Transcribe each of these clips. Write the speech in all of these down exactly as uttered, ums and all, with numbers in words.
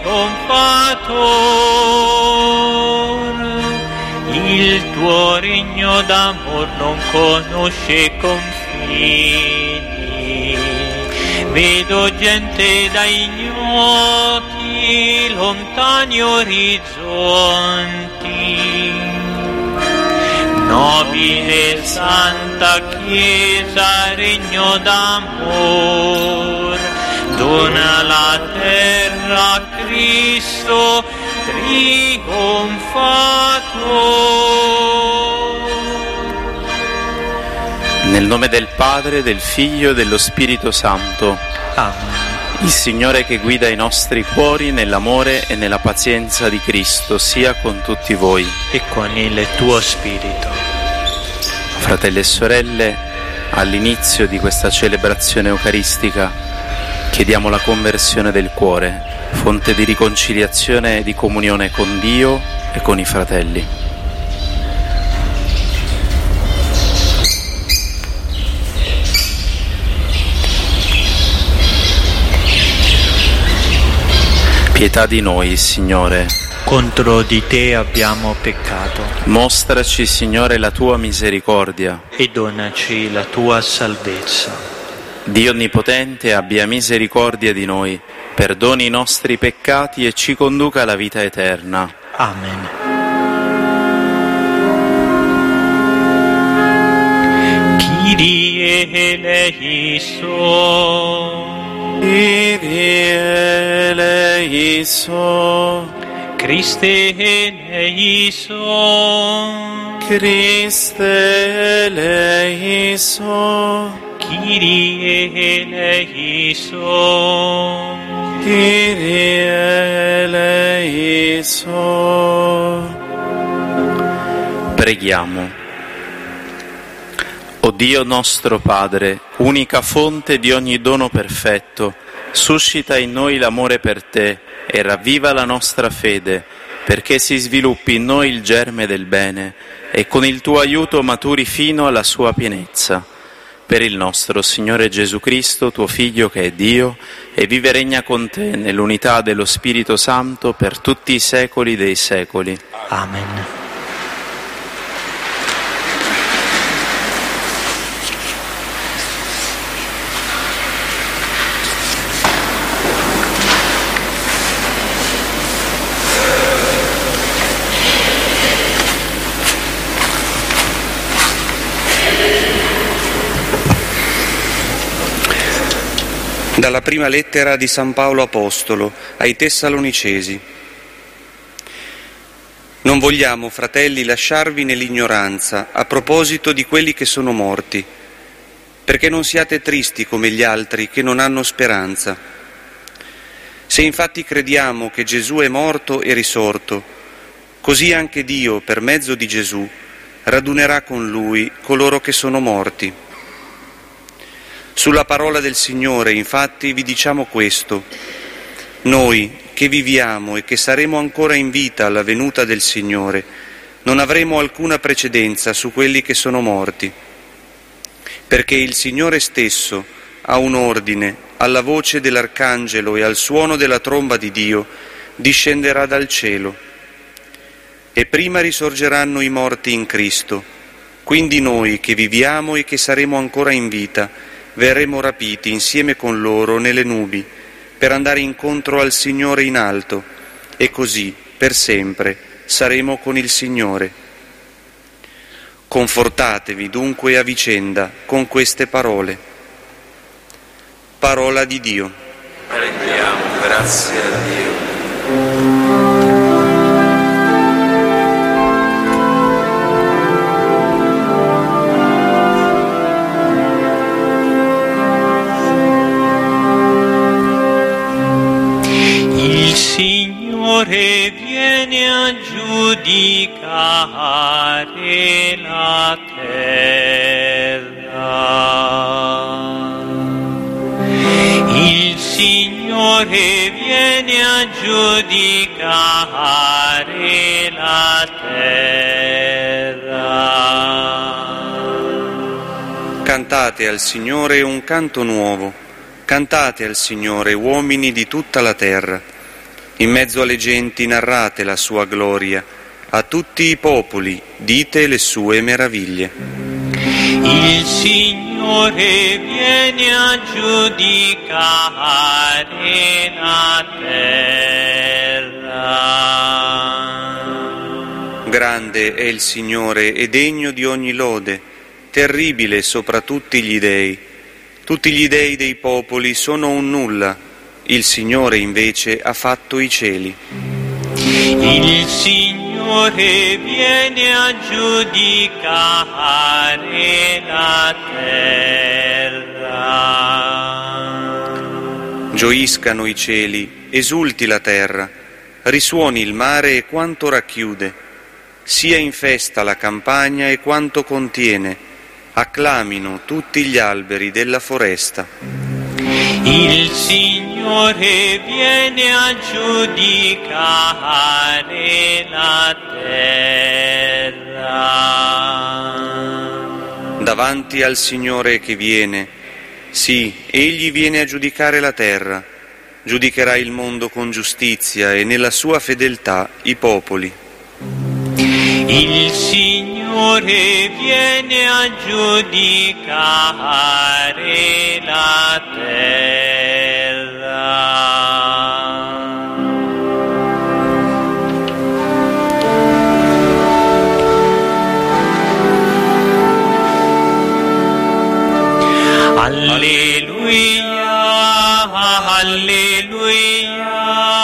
trionfator. Il tuo regno d'amor non conosce confini. Vedo gente da ignoti, lontani orizzonti. Nobile e santa Chiesa, regno d'amor, dona la terra a Cristo trionfator. Nel nome del Padre, del Figlio e dello Spirito Santo. Amen. Il Signore che guida i nostri cuori nell'amore e nella pazienza di Cristo sia con tutti voi. E con il tuo spirito. Fratelli e sorelle, all'inizio di questa celebrazione eucaristica chiediamo la conversione del cuore, fonte di riconciliazione e di comunione con Dio e con i fratelli. Pietà di noi, Signore. Contro di te abbiamo peccato. Mostraci, Signore, la tua misericordia. E donaci la tua salvezza. Dio Onnipotente, abbia misericordia di noi, perdoni i nostri peccati e ci conduca alla vita eterna. Amen. Kyrie eleison. Kyrie eleison. Christe eleison. Christe eleison. Kyrie eleison. Kyrie eleison. Preghiamo. O Dio nostro Padre, unica fonte di ogni dono perfetto, suscita in noi l'amore per Te e ravviva la nostra fede, perché si sviluppi in noi il germe del bene e con il Tuo aiuto maturi fino alla sua pienezza. Per il nostro Signore Gesù Cristo, Tuo Figlio che è Dio, e vive e regna con Te nell'unità dello Spirito Santo per tutti i secoli dei secoli. Amen. Dalla prima lettera di San Paolo Apostolo ai Tessalonicesi. Non vogliamo, fratelli, lasciarvi nell'ignoranza a proposito di quelli che sono morti, perché non siate tristi come gli altri che non hanno speranza. Se infatti crediamo che Gesù è morto e risorto, così anche Dio, per mezzo di Gesù, radunerà con Lui coloro che sono morti. Sulla parola del Signore, infatti, vi diciamo questo: noi che viviamo e che saremo ancora in vita alla venuta del Signore, non avremo alcuna precedenza su quelli che sono morti, perché il Signore stesso, a un ordine, alla voce dell'Arcangelo e al suono della tromba di Dio, discenderà dal cielo. E prima risorgeranno i morti in Cristo, quindi noi che viviamo e che saremo ancora in vita, verremo rapiti insieme con loro nelle nubi, per andare incontro al Signore in alto, e così, per sempre, saremo con il Signore. Confortatevi dunque a vicenda con queste parole. Parola di Dio. Rendiamo grazie a Dio. Il Signore viene a giudicare la terra. Il Signore viene a giudicare la terra. Cantate al Signore un canto nuovo, cantate al Signore, uomini di tutta la terra. In mezzo alle genti narrate la sua gloria, a tutti i popoli dite le sue meraviglie. Il Signore viene a giudicare la terra. Grande è il Signore e degno di ogni lode, terribile sopra tutti gli dei. Tutti gli dei dei popoli sono un nulla, il Signore invece ha fatto i cieli. Il Signore viene a giudicare la terra. Gioiscano i cieli, esulti la terra, risuoni il mare e quanto racchiude, sia in festa la campagna e quanto contiene, acclamino tutti gli alberi della foresta. Il Signore viene a giudicare la terra. Davanti al Signore che viene, sì, Egli viene a giudicare la terra, giudicherà il mondo con giustizia e nella sua fedeltà i popoli. Il Signore viene a giudicare la terra. Alleluia, alleluia,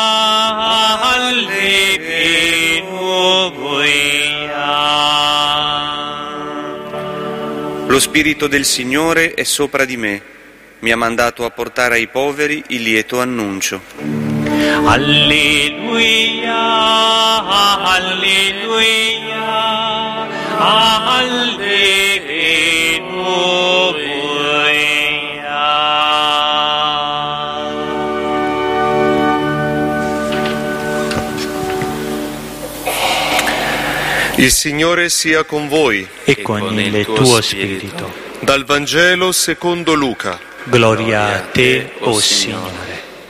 alleluia. Lo Spirito del Signore è sopra di me, mi ha mandato a portare ai poveri il lieto annuncio. Alleluia, alleluia, alleluia. Il Signore sia con voi. E con il tuo spirito. Dal Vangelo secondo Luca. Gloria a te, o Signore.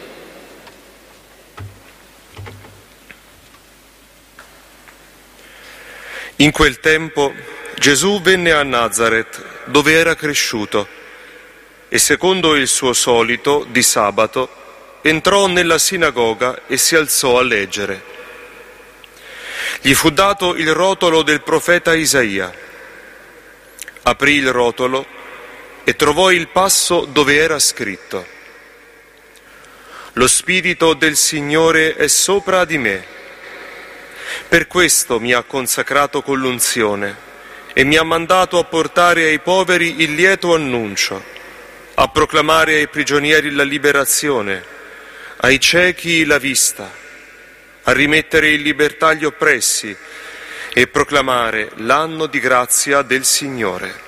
In quel tempo Gesù venne a Nazaret, dove era cresciuto, e secondo il suo solito, di sabato, entrò nella sinagoga e si alzò a leggere. Gli fu dato il rotolo del profeta Isaia. Aprì il rotolo e trovò il passo dove era scritto: Lo Spirito del Signore è sopra di me. Per questo mi ha consacrato con l'unzione e mi ha mandato a portare ai poveri il lieto annuncio, a proclamare ai prigionieri la liberazione, ai ciechi la vista, a rimettere in libertà gli oppressi e proclamare l'anno di grazia del Signore.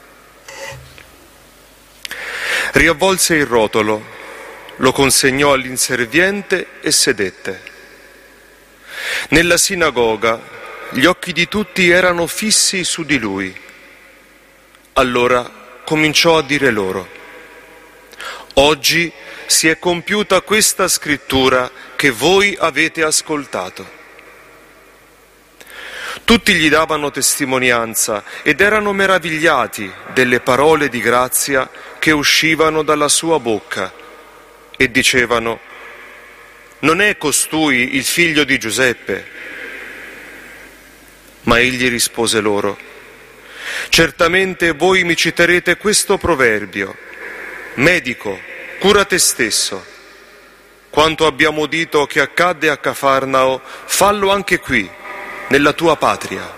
Riavvolse il rotolo, lo consegnò all'inserviente e sedette. Nella sinagoga gli occhi di tutti erano fissi su di lui. Allora cominciò a dire loro: Oggi si è compiuta questa scrittura che voi avete ascoltato. Tutti gli davano testimonianza ed erano meravigliati delle parole di grazia che uscivano dalla sua bocca e dicevano: Non è costui il figlio di Giuseppe? Ma egli rispose loro: Certamente voi mi citerete questo proverbio: Medico, cura te stesso. Quanto abbiamo udito che accadde a Cafarnao, fallo anche qui, nella tua patria.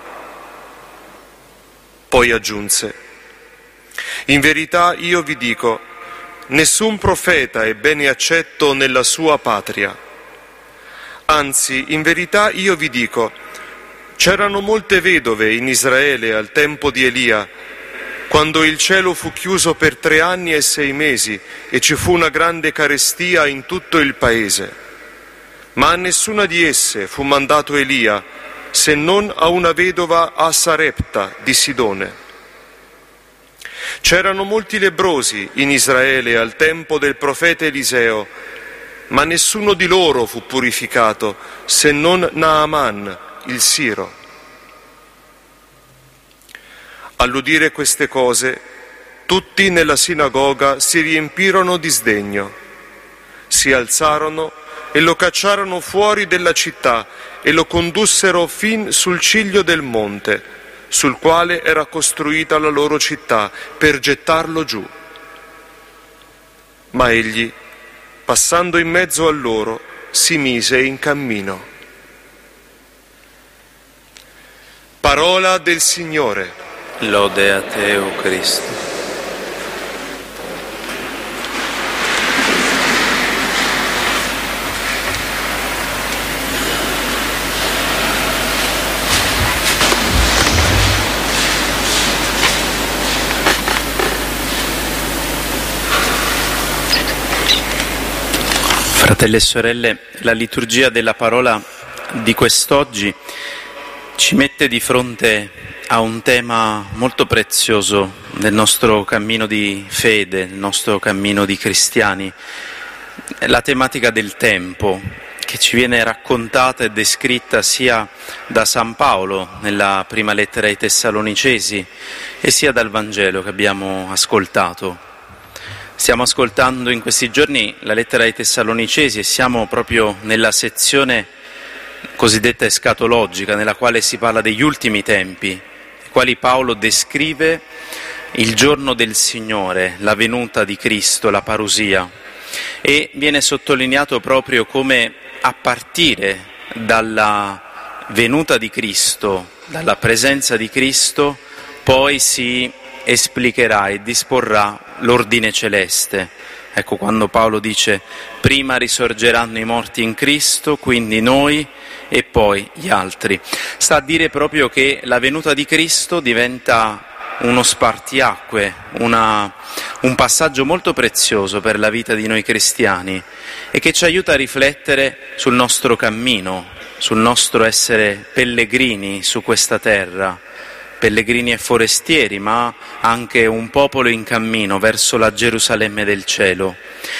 Poi aggiunse: In verità io vi dico, nessun profeta è bene accetto nella sua patria. Anzi, in verità io vi dico, c'erano molte vedove in Israele al tempo di Elia, quando il cielo fu chiuso per tre anni e sei mesi e ci fu una grande carestia in tutto il paese. Ma a nessuna di esse fu mandato Elia, se non a una vedova a Sarepta di Sidone. C'erano molti lebbrosi in Israele al tempo del profeta Eliseo, ma nessuno di loro fu purificato, se non Naaman, il siro. All'udire queste cose, tutti nella sinagoga si riempirono di sdegno. Si alzarono e lo cacciarono fuori della città e lo condussero fin sul ciglio del monte, sul quale era costruita la loro città, per gettarlo giù. Ma egli, passando in mezzo a loro, si mise in cammino. Parola del Signore. Lode a te, o Cristo. Fratelli e sorelle, la liturgia della parola di quest'oggi ci mette di fronte a un tema molto prezioso nel nostro cammino di fede, nel nostro cammino di cristiani, la tematica del tempo, che ci viene raccontata e descritta sia da San Paolo nella prima lettera ai Tessalonicesi e sia dal Vangelo che abbiamo ascoltato. Stiamo ascoltando in questi giorni la lettera ai Tessalonicesi e siamo proprio nella sezione cosiddetta escatologica, nella quale si parla degli ultimi tempi, nei quali Paolo descrive il giorno del Signore, la venuta di Cristo, la parusia, e viene sottolineato proprio come a partire dalla venuta di Cristo, dalla presenza di Cristo, poi si esplicherà e disporrà l'ordine celeste. Ecco, quando Paolo dice prima risorgeranno i morti in Cristo, quindi noi e poi gli altri, sta a dire proprio che la venuta di Cristo diventa uno spartiacque, una, un passaggio molto prezioso per la vita di noi cristiani e che ci aiuta a riflettere sul nostro cammino, sul nostro essere pellegrini su questa terra, pellegrini e forestieri, ma anche un popolo in cammino verso la Gerusalemme del cielo.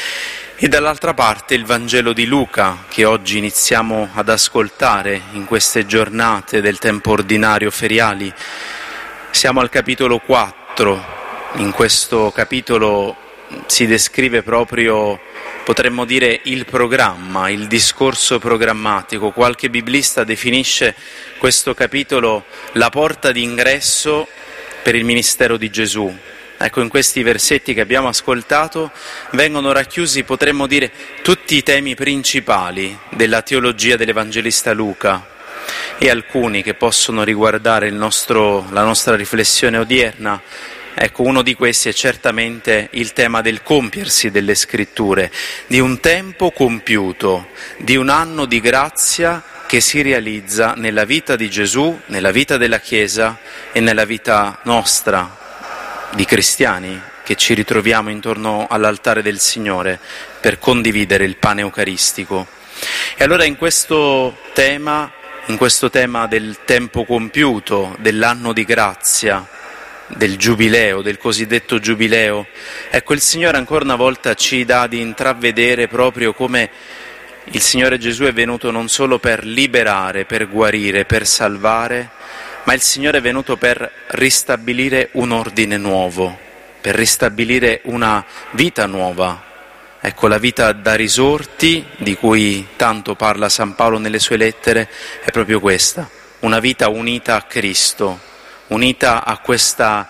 E dall'altra parte il Vangelo di Luca, che oggi iniziamo ad ascoltare in queste giornate del tempo ordinario feriali. Siamo al capitolo quattro, in questo capitolo si descrive proprio, potremmo dire, il programma, il discorso programmatico. Qualche biblista definisce questo capitolo la porta d'ingresso per il ministero di Gesù. Ecco, in questi versetti che abbiamo ascoltato vengono racchiusi, potremmo dire, tutti i temi principali della teologia dell'Evangelista Luca e alcuni che possono riguardare il nostro, la nostra riflessione odierna. Ecco, uno di questi è certamente il tema del compiersi delle Scritture, di un tempo compiuto, di un anno di grazia che si realizza nella vita di Gesù, nella vita della Chiesa e nella vita nostra, di cristiani, che ci ritroviamo intorno all'altare del Signore per condividere il pane eucaristico. E allora in questo tema, in questo tema del tempo compiuto, dell'anno di grazia, del giubileo, del cosiddetto giubileo, ecco, il Signore ancora una volta ci dà di intravedere proprio come il Signore Gesù è venuto non solo per liberare, per guarire, per salvare, ma il Signore è venuto per ristabilire un ordine nuovo, per ristabilire una vita nuova. Ecco, la vita da risorti, di cui tanto parla San Paolo nelle sue lettere, è proprio questa, una vita unita a Cristo, unita a questa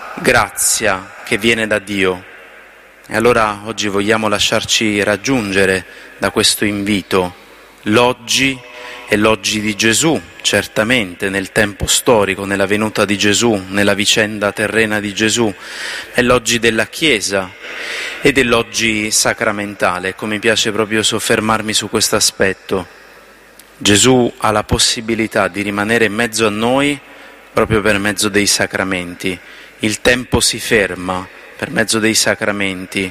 grazia che viene da Dio. E allora oggi vogliamo lasciarci raggiungere da questo invito. L'oggi è l'oggi di Gesù, certamente, nel tempo storico, nella venuta di Gesù, nella vicenda terrena di Gesù, è l'oggi della Chiesa ed è l'oggi sacramentale. Ecco, mi piace proprio soffermarmi su questo aspetto. Gesù ha la possibilità di rimanere in mezzo a noi proprio per mezzo dei sacramenti. Il tempo si ferma per mezzo dei sacramenti.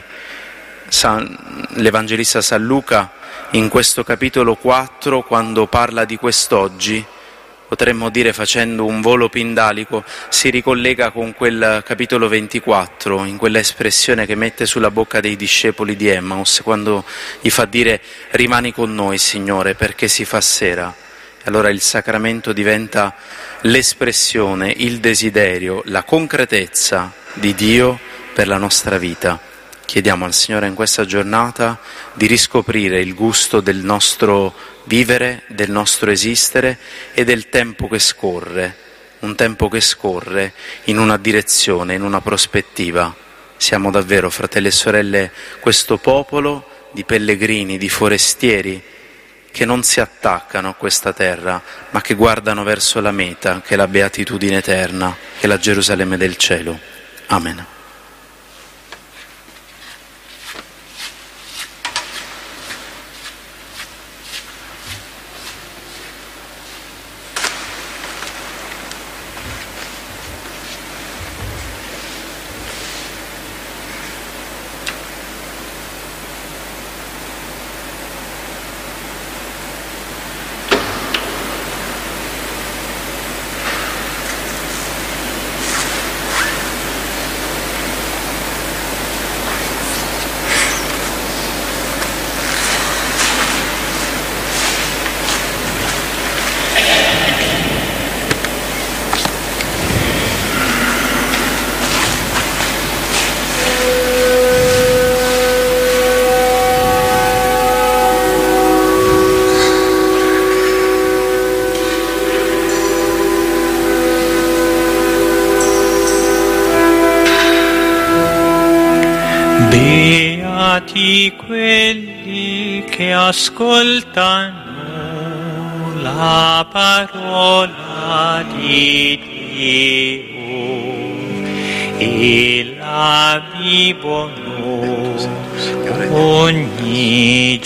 San, l'Evangelista San Luca in questo capitolo quattro, quando parla di quest'oggi, potremmo dire facendo un volo pindalico, si ricollega con quel capitolo ventiquattro, in quella espressione che mette sulla bocca dei discepoli di Emmaus, quando gli fa dire rimani con noi, Signore, perché si fa sera. E allora il sacramento diventa l'espressione, il desiderio, la concretezza di Dio per la nostra vita. Chiediamo al Signore in questa giornata di riscoprire il gusto del nostro vivere, del nostro esistere e del tempo che scorre, un tempo che scorre in una direzione, in una prospettiva. Siamo davvero, fratelli e sorelle, questo popolo di pellegrini, di forestieri che non si attaccano a questa terra, ma che guardano verso la meta, che è la beatitudine eterna, che è la Gerusalemme del cielo. Amen. Beati quelli che ascoltano la parola di Dio e la vivono ogni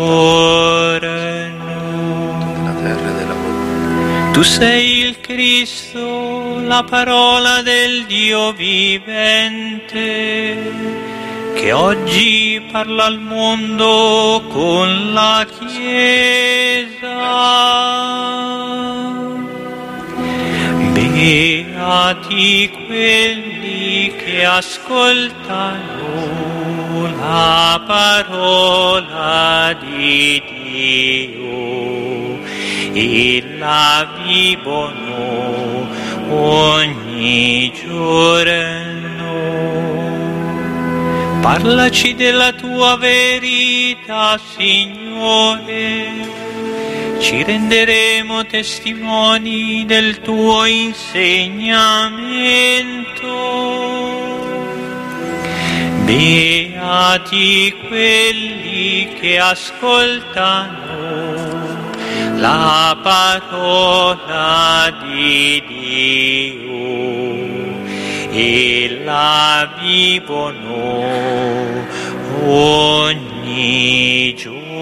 giorno. Tu sei il Cristo, la parola del Dio vivente, che oggi parla al mondo con la Chiesa. Beati quelli che ascoltano la parola di Dio e la vivono ogni giorno. Parlaci della tua verità, Signore, ci renderemo testimoni del tuo insegnamento. Beati quelli che ascoltano la parola di Dio e la vivono ogni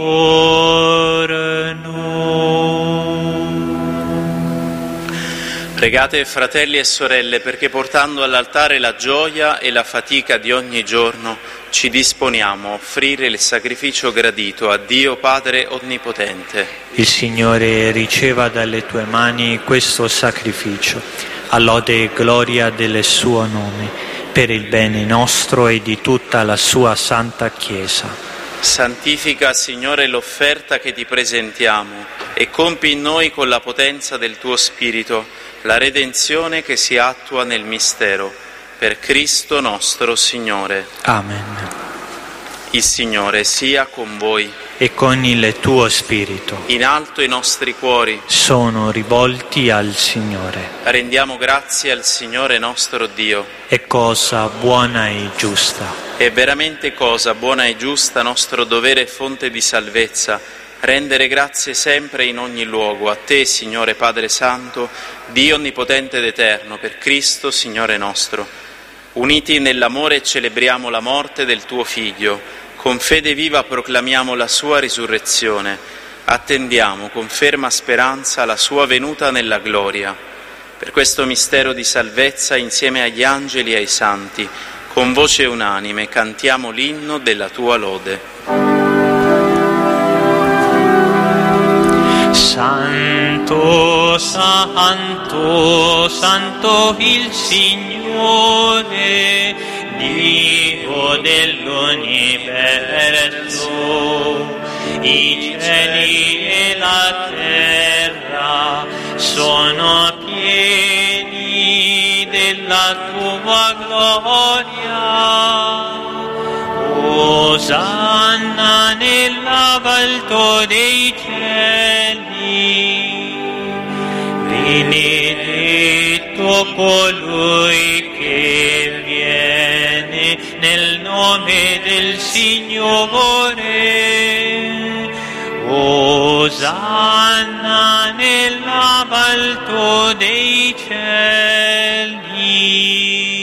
giorno. Pregate, fratelli e sorelle, perché portando all'altare la gioia e la fatica di ogni giorno ci disponiamo a offrire il sacrificio gradito a Dio Padre Onnipotente. Il Signore riceva dalle tue mani questo sacrificio, a lode e gloria del suo nome, per il bene nostro e di tutta la sua santa Chiesa. Santifica, Signore, l'offerta che ti presentiamo e compi in noi con la potenza del tuo Spirito la redenzione che si attua nel mistero. Per Cristo nostro Signore. Amen. Il Signore sia con voi. E con il tuo spirito. In alto i nostri cuori sono rivolti al Signore. Rendiamo grazie al Signore nostro Dio. È cosa buona e giusta. È veramente cosa buona e giusta, nostro dovere e fonte di salvezza, rendere grazie sempre in ogni luogo a Te, Signore Padre Santo, Dio Onnipotente ed Eterno, per Cristo, Signore nostro. Uniti nell'amore celebriamo la morte del Tuo Figlio, con fede viva proclamiamo la Sua risurrezione, attendiamo con ferma speranza la Sua venuta nella gloria. Per questo mistero di salvezza, insieme agli angeli e ai santi, con voce unanime cantiamo l'inno della Tua lode. Santo, Santo, Santo, santo il Signore, Dio dell'universo. I cieli e la terra sono pieni della tua gloria. Osanna nell'alto dei cieli. Benedetto colui che viene nel nome del Signore. Osanna nell'alto dei cieli.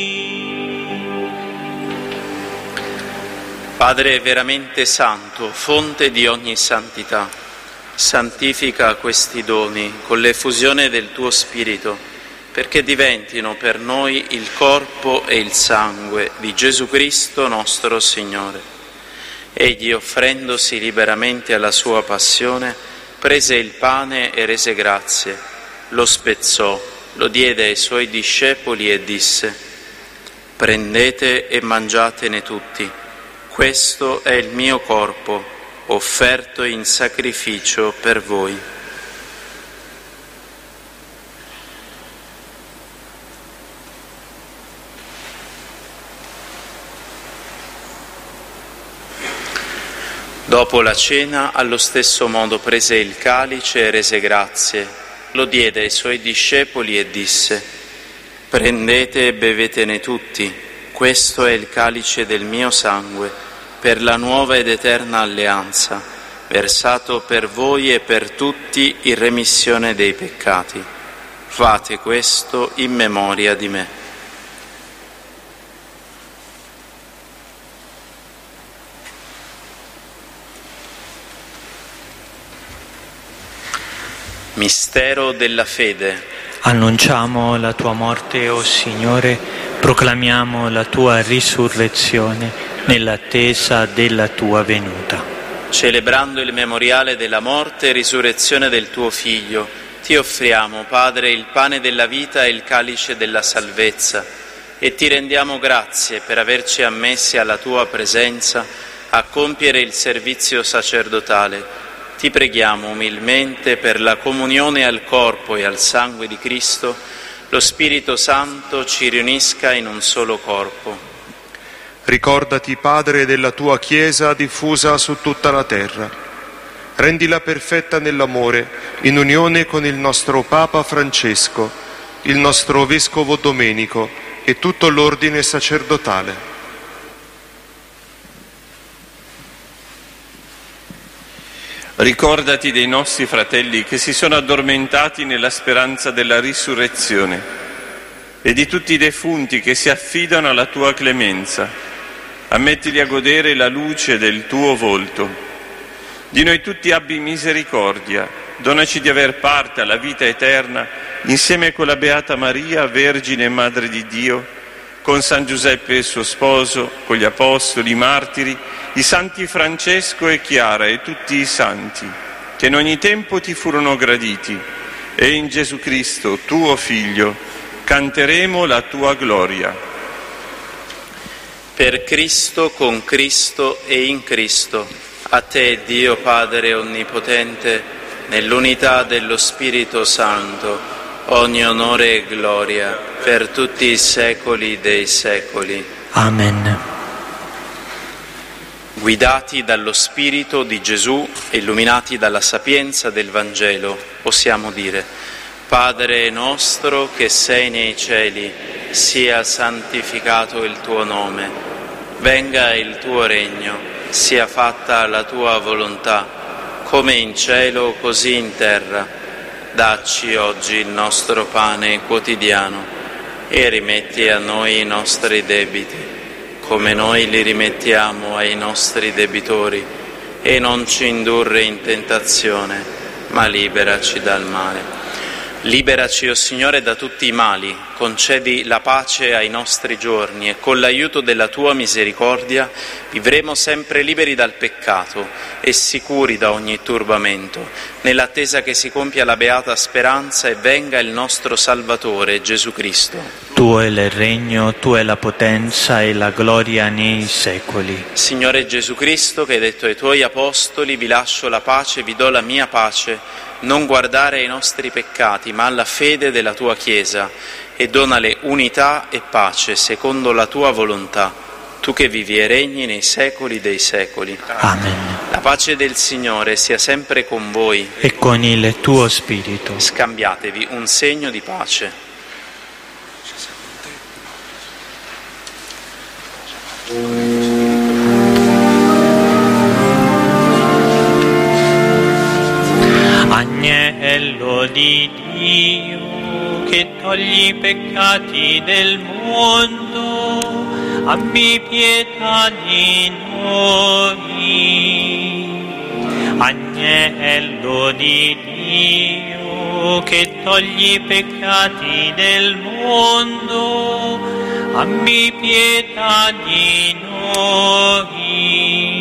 Padre veramente santo, fonte di ogni santità, santifica questi doni con l'effusione del tuo Spirito, perché diventino per noi il corpo e il sangue di Gesù Cristo nostro Signore. Egli, offrendosi liberamente alla sua passione, prese il pane e rese grazie, lo spezzò, lo diede ai suoi discepoli e disse: «Prendete e mangiatene tutti. Questo è il mio corpo, offerto in sacrificio per voi». Dopo la cena, allo stesso modo prese il calice e rese grazie, lo diede ai suoi discepoli e disse: «Prendete e bevetene tutti, questo è il calice del mio sangue, per la nuova ed eterna alleanza, versato per voi e per tutti in remissione dei peccati. Fate questo in memoria di me». Mistero della fede. Annunciamo la tua morte, o Signore, proclamiamo la tua risurrezione nell'attesa della tua venuta. Celebrando il memoriale della morte e risurrezione del tuo Figlio, ti offriamo, Padre, il pane della vita e il calice della salvezza, e ti rendiamo grazie per averci ammessi alla tua presenza a compiere il servizio sacerdotale. Ti preghiamo umilmente per la comunione al corpo e al sangue di Cristo, lo Spirito Santo ci riunisca in un solo corpo. Ricordati, Padre, della tua Chiesa diffusa su tutta la terra. Rendila perfetta nell'amore, in unione con il nostro Papa Francesco, il nostro Vescovo Domenico e tutto l'ordine sacerdotale. Ricordati dei nostri fratelli che si sono addormentati nella speranza della risurrezione e di tutti i defunti che si affidano alla tua clemenza. Ammettili a godere la luce del tuo volto. Di noi tutti abbi misericordia, donaci di aver parte alla vita eterna insieme con la Beata Maria, Vergine e Madre di Dio, con San Giuseppe il suo sposo, con gli Apostoli, i Martiri, i Santi Francesco e Chiara e tutti i Santi, che in ogni tempo ti furono graditi, e in Gesù Cristo, tuo Figlio, canteremo la tua gloria. Per Cristo, con Cristo e in Cristo, a te, Dio Padre Onnipotente, nell'unità dello Spirito Santo, ogni onore e gloria per tutti i secoli dei secoli. Amen. Guidati dallo Spirito di Gesù e illuminati dalla sapienza del Vangelo, possiamo dire: Padre nostro che sei nei cieli, sia santificato il tuo nome, venga il tuo regno, sia fatta la tua volontà, come in cielo così in terra. Dacci oggi il nostro pane quotidiano e rimetti a noi i nostri debiti, come noi li rimettiamo ai nostri debitori, e non ci indurre in tentazione, ma liberaci dal male. Liberaci, o Signore, da tutti i mali, concedi la pace ai nostri giorni e con l'aiuto della Tua misericordia vivremo sempre liberi dal peccato e sicuri da ogni turbamento, nell'attesa che si compia la beata speranza e venga il nostro Salvatore, Gesù Cristo. Tuo è il regno, Tua è la potenza e la gloria nei secoli. Signore Gesù Cristo, che hai detto ai Tuoi Apostoli, vi lascio la pace, vi do la mia pace, non guardare ai nostri peccati, ma alla fede della Tua Chiesa, e donale unità e pace secondo la Tua volontà, Tu che vivi e regni nei secoli dei secoli. Amen. La pace del Signore sia sempre con voi. E con il tuo spirito. Scambiatevi un segno di pace. Agnello di Dio che togli i peccati del mondo, abbi pietà di noi. Agnello di Dio che togli i peccati del mondo, abbi pietà di noi.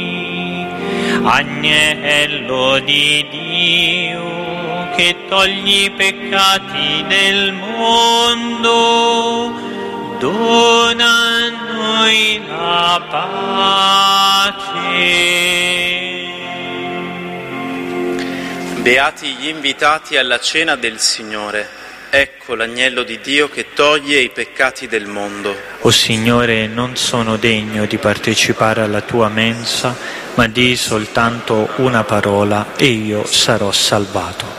Agnello di Dio che togli i peccati del mondo, dona a noi la pace. Beati gli invitati alla cena del Signore. Ecco l'agnello di Dio che toglie i peccati del mondo. O Signore, non sono degno di partecipare alla tua mensa, ma di soltanto una parola e io sarò salvato.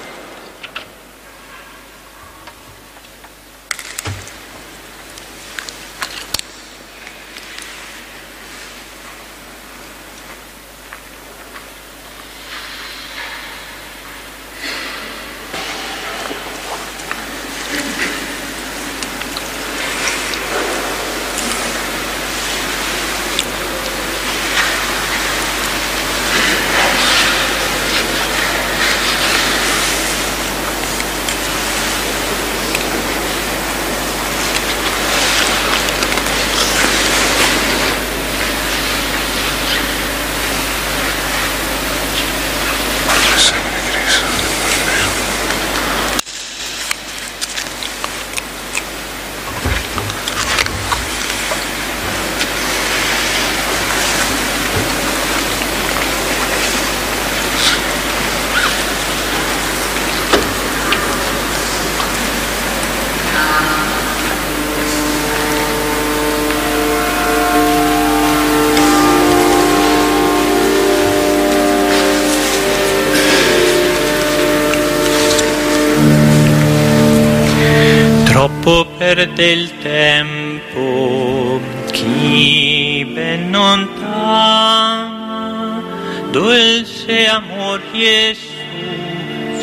Perde il tempo chi ben non t'ama, dolce amor Gesù,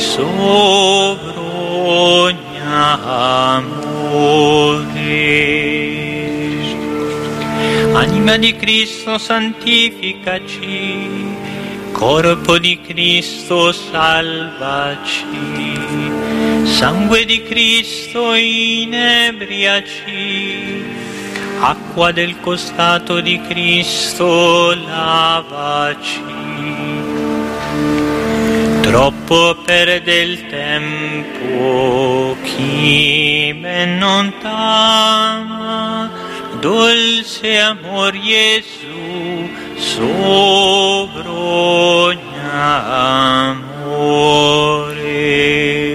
sovrogna amore. Anima di Cristo santificaci, corpo di Cristo salvaci. Sangue di Cristo inebriaci, acqua del costato di Cristo lavaci. Troppo perde il tempo chi ben non t'ama, dolce amor Gesù, sovrogna amore.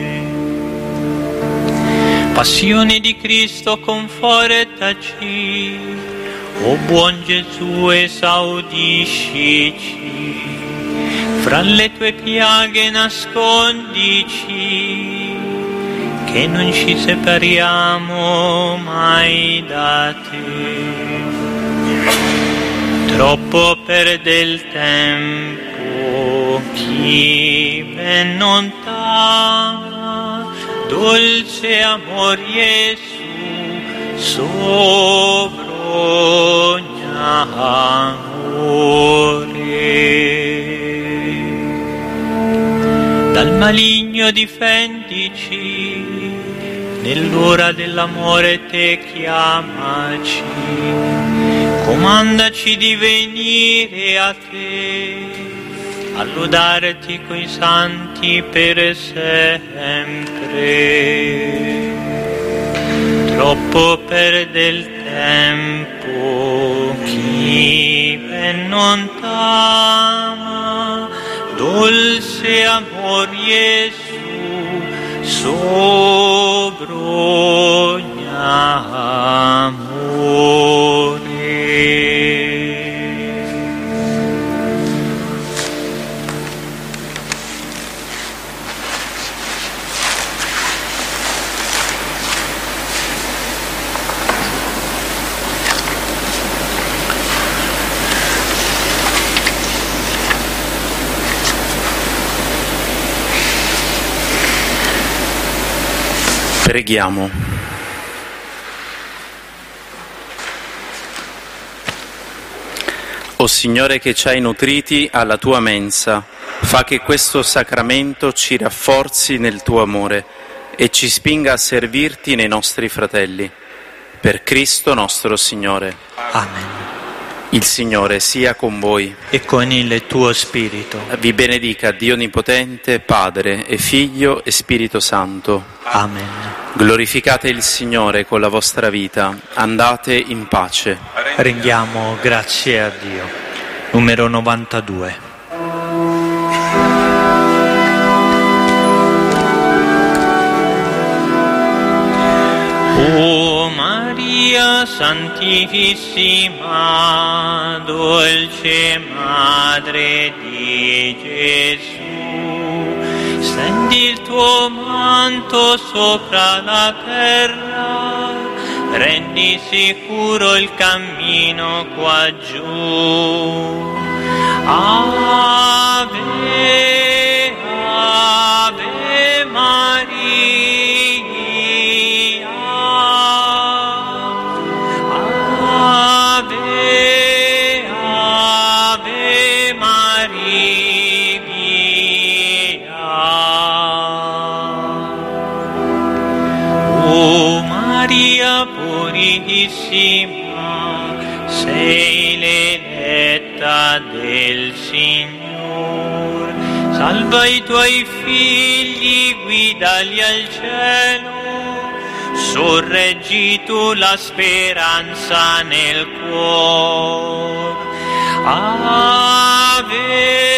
Passione di Cristo confortaci, o buon Gesù esaudiscici, fra le tue piaghe nascondici, che non ci separiamo mai da te. Troppo perde il tempo chi ben non t'ama, dolce amor Gesù, sovrogna amore. Dal maligno difendici, nell'ora dell'amore te chiamaci. Comandaci di venire a te, a lodarti coi santi per sempre. Troppo perde il tempo chi ben non t'ama, dolce amor Gesù, sobrogna amore. Preghiamo. O Signore che ci hai nutriti alla tua mensa, fa che questo sacramento ci rafforzi nel tuo amore e ci spinga a servirti nei nostri fratelli. Per Cristo nostro Signore. Amen. Il Signore sia con voi. E con il tuo spirito. Vi benedica Dio Onnipotente, Padre e Figlio e Spirito Santo. Amen. Glorificate il Signore con la vostra vita, andate in pace. Rendiamo grazie a Dio. Numero novantadue. O Maria Santissima, dolce Madre di Gesù, stendi il tuo manto sopra la terra, rendi sicuro il cammino qua giù. Ave, Ave Maria, Ave, Ave Maria. O Maria purissima, sei l'eletta del Signore, salva i tuoi figli, guidali al cielo, sorreggi tu la speranza nel cuore. Ave